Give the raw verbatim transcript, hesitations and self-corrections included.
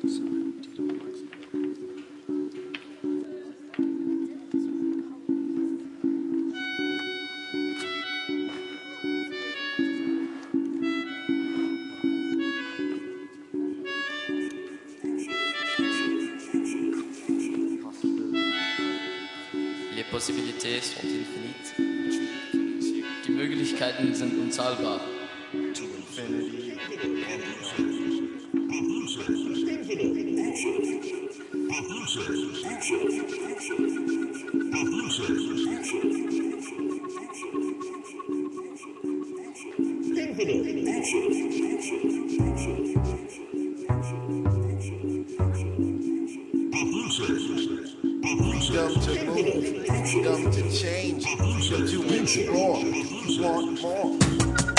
Les possibilités sont infinies. Die Möglichkeiten sind unzahlbar. To infinity and freedom to move, freedom to change, freedom to explore, want more.